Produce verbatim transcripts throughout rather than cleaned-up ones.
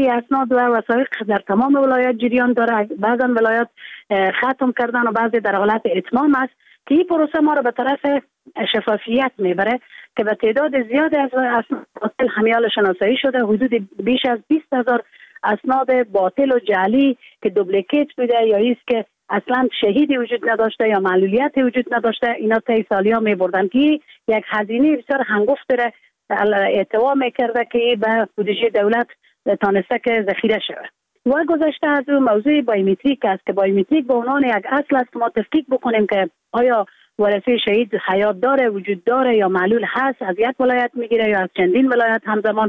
این اسناد و وثایق در تمام ولایات جریان داره. بعضا ولایات ختم کردن و بعضی در حالت اتمام است که این پروسه ما رو به طرف شفافیت میبره که به تعداد زیاد از اسناد باطل همیال شناسایی شده. حدود بیش از بیست هزار اسناد باطل و جعلی که دوپلیکیت بوده یا ایست که اصلا شهیدی وجود نداشته یا معلولیت وجود نداشته، اینا طی سالیا میبردن که یک هزینه بسیار هنگفت داره اعتوا میکرده که به بودجه دولت تانسته که ذخیره شود. و گذشته از اون موضوع بایومتریک است که بایومتریک به عنوان یک اصل است که ما تفکیک بکنیم که آیا ورثه شهید حیات داره، وجود داره یا معلول هست، از یک ولایت میگیره یا از چندین ولایت همزمان.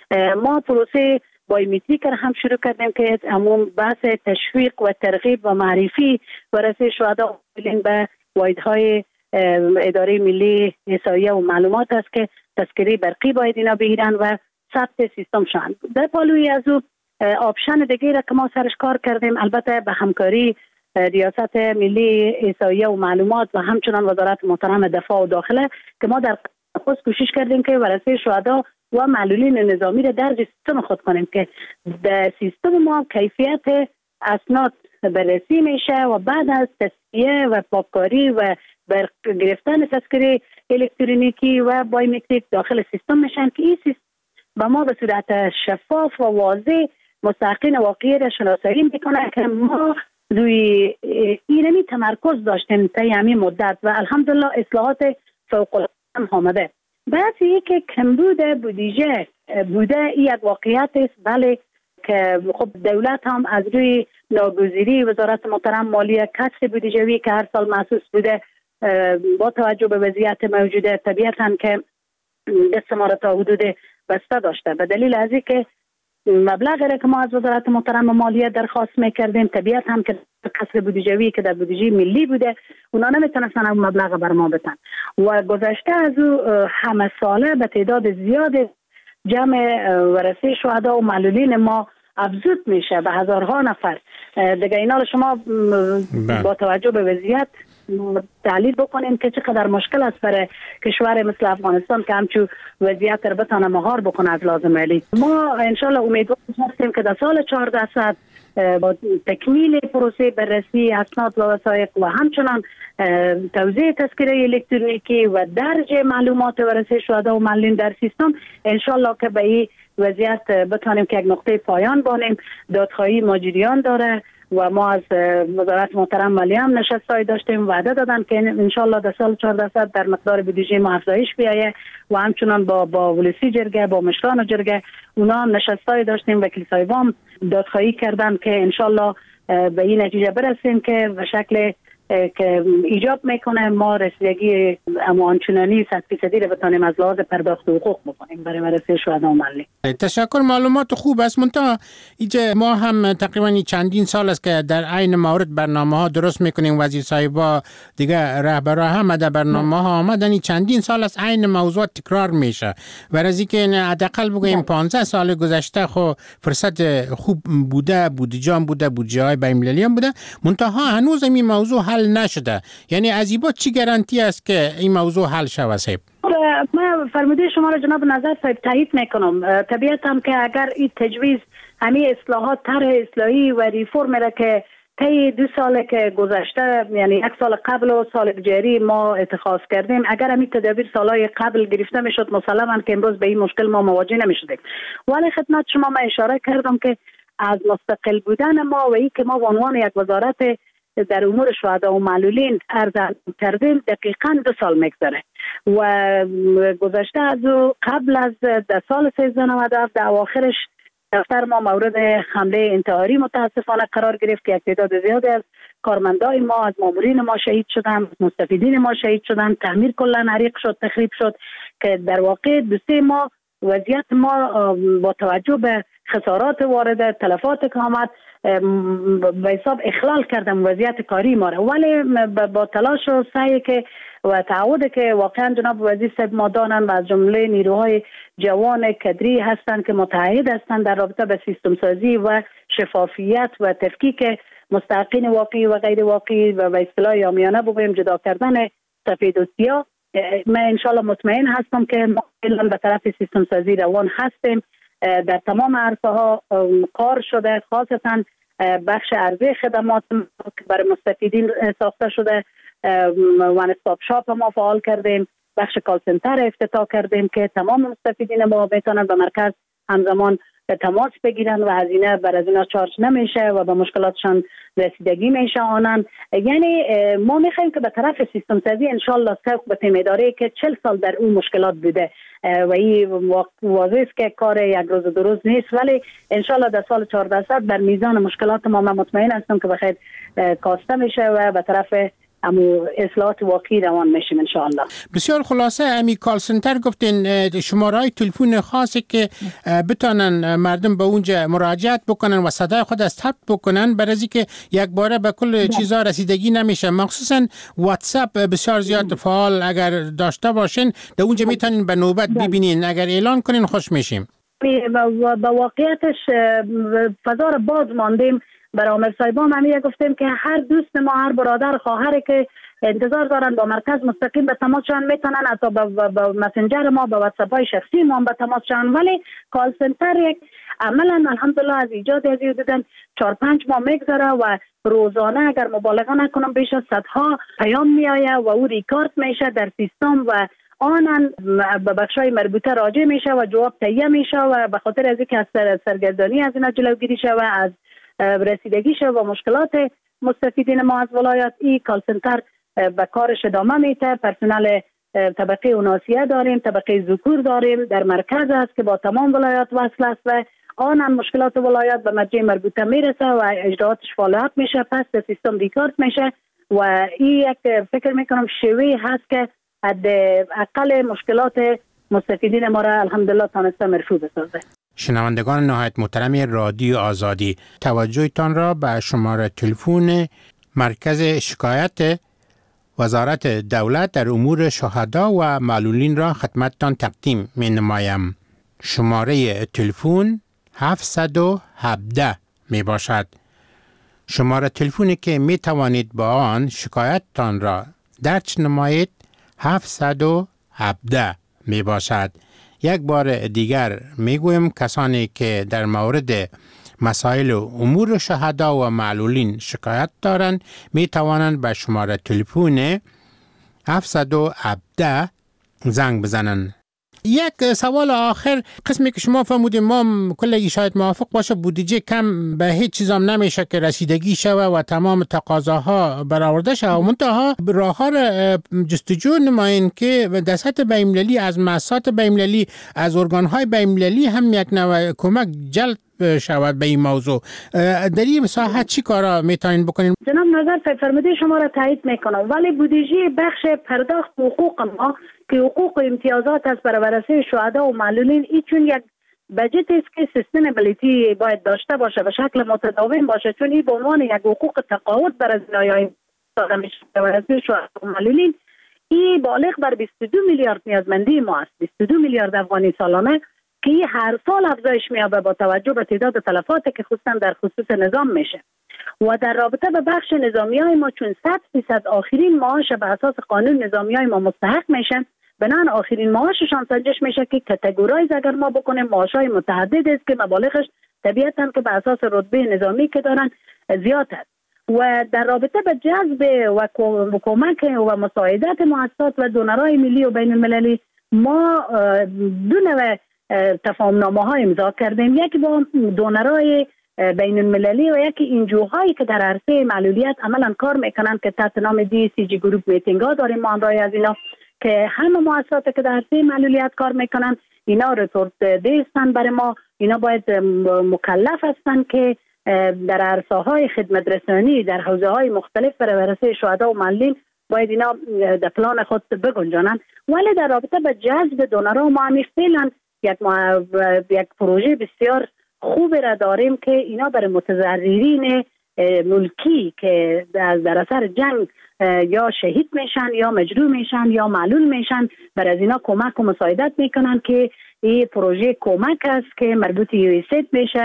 ما پروسه بایومتریک را هم شروع کردیم که عموم بحث تشویق و ترغیب و معرفی ورثه شهدا به واحدهای اداره ملی احصایه و معلومات است که تذکره برقی باید اینا بگیرن و ثبت سیستم شوند. در پالوی از او آپشن دیگه را که ما سرش کار کردیم، البته به همکاری ریاست ملی احصایه و معلومات و همچنان وزارت محترم دفاع و داخله که ما در خود کوشش کردیم که ورثه شهدا و معلولین نظامی را درج سیستم خود کنیم که در سیستم ما کیفیت اسناد بررسی میشه و بعد از تصفیه و پاککاری و گرفتن تذکره الکترونیکی و بایومتریک داخل سیستم میشن که این سیستم با ما به صورت شفاف و واضح مستحقین واقعی را شناسایی میکنه که ما روی اینمی تمرکز داشتیم طی همین مدت و الحمدلله اصلاحات فوق العاده آمده. بعضی ای که کمبود بودجه بوده این یک واقعیت است، بله، که خب دولت هم از روی ناگزیری وزارت محترم مالیه کسر بودجه‌ای که هر سال محسوس بوده با توجه به وضعیت موجوده طبیعتاً که دست ما را تا حدود بسته داشته. به دلیل از این که مبلغی را که ما از وزارت محترم مالیه درخواست میکردیم طبیعت هم که کسر بودجه‌ای که در بودجه ملی بوده اونا نمیتونستن اون مبلغ بر ما بدن و گذشته از او همه ساله به تعداد زیاد جمع ورثه شهدا و معلولین ما افزود میشه به هزارها نفر. دیگه اینا رو شما با توجه به وضعیت تحلیل بکنیم که چقدر مشکل است برای کشور مثل افغانستان که همچون وضعیت رو بتانه مهار بکنه از لازم ملی. ما انشالله امیدوار هستیم که در سال چهارده صد با تکمیل پروسه بررسی اسناد و وثایق و همچنان توزیع تذکره الکترونیکی و درج معلومات ورثه شهدا و معلولین در سیستم انشالله که به این وضعیت بتانیم که یک نقطه پایان بانیم. دادخواهی ماجریان داره و ما از وزارت محترم مالیه هم نشستای داشتیم، وعده دادن که انشالله در سال چهارده صد در مقدار بودجه ما افزایش بیایه و همچنان با با ولسی جرگه با مشران جرگه اونا هم نشستای داشتیم. وکیل صاحبام دادخواهی کردن که انشالله به این نتیجه برسیم که به شکل که ایجاب میکنه ما رسیدگی امانچنانی صد فیصدی رو بتانیم از لحاظ پرداخت حقوق بکنیم برای ورثه شهدا و معلولین. تشکر، معلومات خوب است. منتها اینجا ما هم تقریبا چندین سال است که در عین مورد برنامه ها درست میکنیم. وزیر صاحبا دیگه رهبرا هم در برنامه ها آمدن. چندین سال است عین موضوع تکرار میشه و از اینکه حداقل بگوییم پانزده سال گذشته خو فرصت خوب بوده، بودجه هم بوده، بودجه های بین المللی هم بوده، منتها هنوز این موضوع حل نشده. یعنی از این با چی گارانتی است که این موضوع حل شود صاحب؟ من فرموده شما را جناب نظر صاحب تایید میکنم. طبیعت هم که اگر این تجویز همین اصلاحات طرح اصلاحی و ریفرم را که طی دو سال که گذشته یعنی یک سال قبل و سال جاری ما اتخاذ کردیم، اگر همین تدابیر سالهای قبل گرفته میشد مسلماً که امروز به این مشکل ما مواجه نمیشدیم. ولی خدمت شما من اشاره کردم که از مستقل بودن ما و این که ما به عنوان یک وزارت در امور شهدا و معلولین عرض کردیم دقیقاً دو سال میگذره و گذشته از او قبل از در سال سیزده نود و هفت در اواخرش دفتر ما مورد حمله انتحاری متاسفانه قرار گرفت که یک تعداد زیادی از کارمندای ما از مامورین ما شهید شدن، مستفیدین ما شهید شدن، تعمیر کلا حریق شد، تخریب شد که در واقع دو سه ماه وضعیت ما با توجه به خسارات وارده، تلفات که آمد به حساب اخلال کردم وضعیت کاری ما را. ولی با تلاش و سعی که و تعهد که واقعا جناب وزیر صاحب ما دانن و از جمله نیروهای جوان کدری هستند که متعهد هستند در رابطه به سیستم سازی و شفافیت و تفکیک مستحقین واقعی و غیر واقعی و به اصطلاح عامیانه بگویم جدا کردن سفید و سیاه. من انشالله مطمئن هستم که ما به طرف سیستم سازی روان هستیم. در تمام عرصه ها کار شده، خاصتا بخش عرضه خدمات که برای مستفیدین ساخته شده، وان استاپ شاپ ما فعال کردیم، بخش کال سنتر افتتاح کردیم که تمام مستفیدین ما میتونن به مرکز همزمان تماس بگیرن و هزینه بر از اینا چارج نمیشه و به مشکلاتشان رسیدگی میشه آنن. یعنی ما میخوایم که به طرف سیستم سازی انشالله سوق به تیمیداری که چهل سال در اون مشکلات بوده و این واضح است که کار یک روز دو روز نیست، ولی انشالله در سال چهارده صد در میزان مشکلات ما من مطمئن هستم که بخیر کاسته میشه و به طرف امو اصلاحات واقعی روان میشیم انشاءالله. بسیار خلاصه امی کال سنتر گفتین شماره های تلفن خاصی که بتانن مردم به اونجا مراجعت بکنن و صدای خود از ثبت بکنن، برای اینکه یک باره به کل چیزا رسیدگی نمیشه. مخصوصا واتساپ بسیار زیاد فعال اگر داشته باشین در اونجا میتونین به نوبت ببینین، اگر اعلان کنین خوش میشیم. با واقعیتش فضا رو باز ماندیم. برای عامر صاحبان همیه گفتیم که هر دوست ما، هر برادر خواهر که انتظار دارن با مرکز مستقیم به تماس شون میتونن، حتی با مسنجر ما، با واتساپ های شخصی ما به تماس شون، ولی کال سنتر یک عملا الحمدلله از ایجاد از این دیدن چهار پنج ماه میگذره و روزانه اگر مبالغه نکنم بیش از صدها پیام میآیه و او ریکارد میشه در سیستم و آنن به بخشای مربوطه راجع میشه و جواب تهیه میشه و به خاطر از اینکه از سرگردانی از اینا جلوگیری شه و از رسیدگی شه و مشکلات مستفیدین ما از ولایت، ای کال سنتر به کارش ادامه میده. پرسنل طبقه اوناسیه داریم، طبقه ذکور داریم در مرکز است که با تمام ولایات وصل است و آنن مشکلات ولایت به مرجع مربوطه میرسه و اجرااتش فعالیت میشه، پس در سیستم ریکارد میشه و این یک فکر میکنم شیوه هست که حداقل مشکلات مستفیدین ما را الحمدلله تانسته مرفوع بسازه. شنوندگان نهایت محترم رادیو آزادی، توجهتان را به شماره تلفن مرکز شکایت وزارت دولت در امور شهدا و معلولین را خدمتتان تقدیم می نمایم. شماره تلفن هفتصد و هفده می باشد. شماره تلفنی که می توانید با آن شکایتتان را درج نمایید هفتصد و هفده می باشد. یک بار دیگر میگویم کسانی که در مورد مسائل و امور شهدا و معلولین شکایت دارند می توانند به شماره تلفن هفتصد و هفده زنگ بزنند. یک سوال آخر، قسمی که شما فرمودید ما کلی شاید موافق باشه بودجه کم به هیچ چیزام نمیشه که رسیدگی شوه و تمام تقاضاها برآورده شوه، منتها راه‌ها را جستجو نمایین که در سطح بین‌المللی از مؤسسات بین‌المللی، از ارگان‌های بین‌المللی هم یک نوع کمک جلب شود به این موضوع. در این مساحت چی کارا میتونین بکنین؟ جناب نظر فرموده شما را تایید میکنم، ولی بودجه بخش پرداخت حقوق ما که حقوق و امتیازات است برای ورثه شهدا و معلولین، این چون یک بجت است که سستینبلیتی باید داشته باشه و شکل متداوم باشه، چون این به عنوان یک حقوق تقاعد برای زنایای داده میشه ورثه شهدا و معلولین. این بالغ بر بیست و دو میلیارد نیازمندی ما است، بیست و دو میلیارد افغانی سالانه که هر سال افزایش می‌یابه با توجه به تعداد تلفاتی که خصوصا در خصوص نظام میشه. و در رابطه به بخش نظامیای ما چون صد درصد آخرین معاش به اساس قانون نظامیای ما مستحق میشن، بنان آخرین معاششان سنجش میشه که کاتگورایز اگر ما بکنیم معاشای متعدد است که مبالغش طبیعتاً که به اساس رتبه نظامی که دارن زیاد است. و در رابطه به جذب و کمک و مساعدت مؤسسات و دونرای ملی و بین المللی ما دو نوع تفاهمنامه های امضا کردیم، یکی با دونرای بین المللی و یکی انجوهایی که در عرصه معلولیت عملا کار میکنن که تحت نام دی سی جی گروپ میتینگ ها داریم ما همراهی از اینا که همه مؤسساتی که در عرصه معلولیت کار میکنن اینا رپورت دیستن برای ما، اینا باید مکلف هستن که در عرصه های خدمت رسانی در حوزه های مختلف برای ورثه شهدا و معلولین باید اینا در پلان خود بگنجانن. ولی در رابطه به جذب دونرها ما همی فعلا یک, یک پروژه بسیار خوب را داریم که اینا برای متضررین ملکی که در اثر جنگ یا شهید میشن یا مجروح میشن یا معلول میشن، برای از اینا کمک و مساعدت میکنن که این پروژه کمک است که مربوط یو ایسید میشه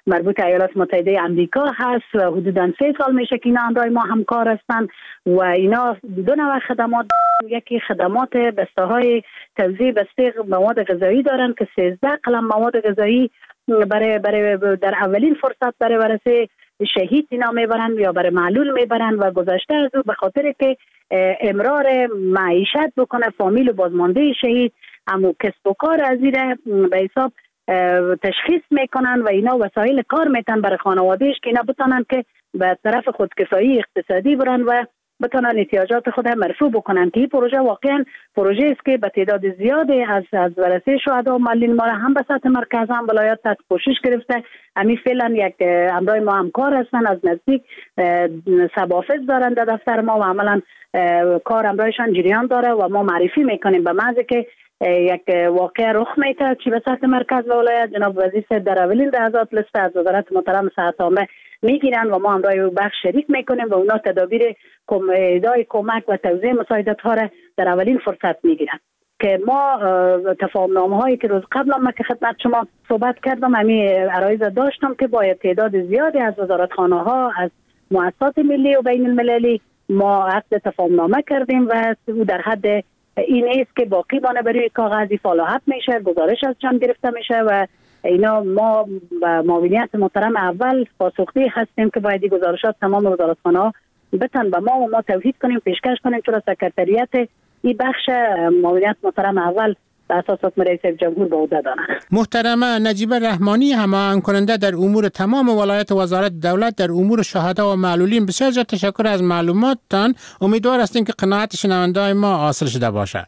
مربوط ایالات متحده آمریکا هست و حدوداً سه سال میشه که اینا همراه ما همکار هستند و اینا دو نوع خدمات، یکی خدمات بسته‌های توزیع بسته مواد غذایی دارن که سیزده قلم مواد غذایی برای برای در اولین فرصت برای ورثه شهید اینا میبرن یا برای معلول میبرن و گذشته از او به خاطر که امرار معیشت بکنه فامیل و بازمانده شهید، اما کسب و کار از این به حساب تشخیص میکنن و اینا وسایل کار میتن برای خانوادهش که اینا بتونن که به طرف خودکفایی اقتصادی برن و بتونن احتیاجات خود مرفوع بکنن. که این پروژه واقعا پروژه است که به تعداد زیادی از از ورثه شهدا و معلولین ما هم به سطح مرکز هم ولایت تحت پوشش گرفته. همین فعلا یک همراه ما همکار هستن، از نزدیک سبافز دارن در دفتر ما و عملا کار همراهشان جریان داره و ما معرفی میکنیم به محض که یک واقع رخ میده چی به سطح مرکز و ولایت جناب وزیر در اولین لحظات لیست از وزارت محترم صحت عامه میگیرن و ما همراه بخش شریک میکنیم و اونا تدابیر ادای کمک و توزیع مساعدت ها را در اولین فرصت میگیرن. که ما تفاهم نامه هایی که روز قبل هم که خدمت شما صحبت کردم همین عرایض داشتم که با تعداد زیادی از وزارتخانه ها، از مؤسسات ملی و بین المللی ما عقد تفاهم نامه کردیم و در حد این است که باقی بانه برای کاغذی فالوحت میشه، گزارش از جان گرفته میشه و اینا ما با معاونیت محترم اول پاسخگوی هستیم که باید گزارشات تمام وزارتخانه ها بتن به ما و ما توحید کنیم، پیشکش کنیم چرا سکرتریت این بخش معاونیت محترم اول به اساس حکم رئیس جمهور به عهده دارند. محترمه نجیبه رحمانی هماهنگ کننده در امور تمام ولایت وزارت دولت در امور شهدا و معلولین، بسیار زیاد تشکر از معلوماتتان. امیدوار هستیم که قناعت شنونده‌های ما حاصل شده باشد.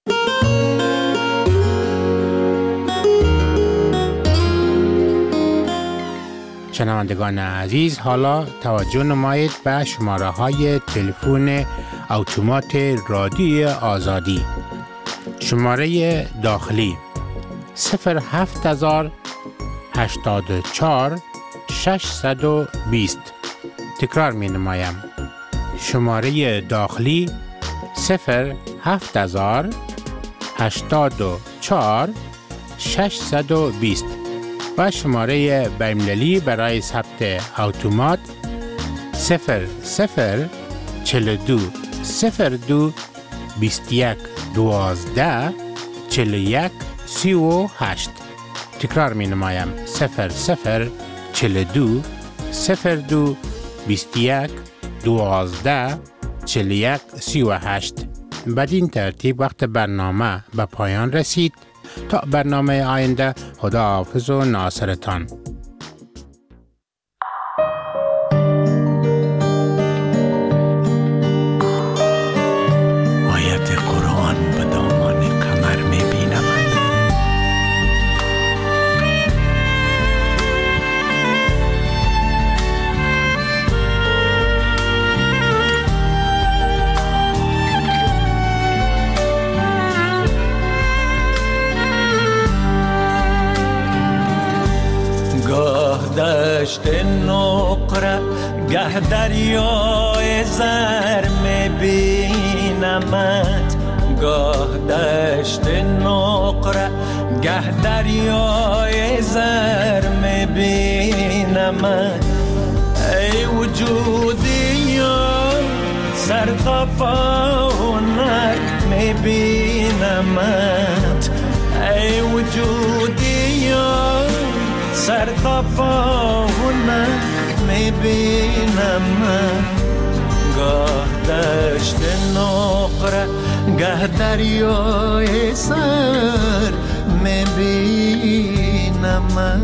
شنوندگان عزیز، حالا توجه نمایید به شماره های تلفن اتومات رادیو آزادی. شماره داخلی صفر هفت هزار هشتاد و چهار ششصد و بیست. تکرار می نمایم. شماره داخلی صفر هفت هزار هشتاد و چهار ششصد و بیست و شماره بین‌المللی برای ثبت اتومات صفر صفر چهل و دو صفر دو بیست و یک دوازده چهل و یک سی و هشت. تکرار می نمایم. صفر صفر چهل و دو صفر دو بیست و یک دوازده چهل و یک سی و هشت. بدین ترتیب وقت برنامه به پایان رسید. تا برنامه آینده، خداحافظ و ناصرتان. آیت قرآن به دامان قمر می بینم. دشت نقره گه دریای زر میبینمت، گاه دشت نقره گه دریای زر میبینمت. ای وجودی یا سر تا پا هنر میبینمت، ای وجودی یا سر تا پاونه میبینم من. گاه دشت نقره گه دریای سر میبینم من.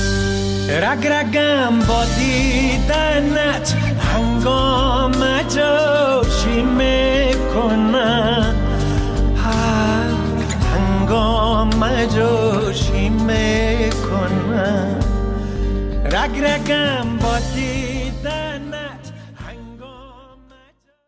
رگ رگم با دیدنت هنگام جا رگ رگم